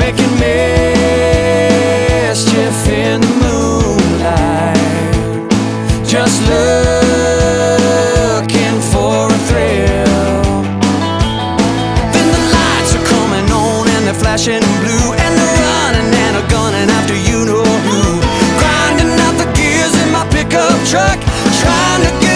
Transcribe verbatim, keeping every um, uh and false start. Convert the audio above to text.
making mischief in the moonlight, just looking for a thrill. Then the lights are coming on and they're flashing blue, and they're running and they're gunning after you know who, grinding out the gears in my pickup truck, trying to get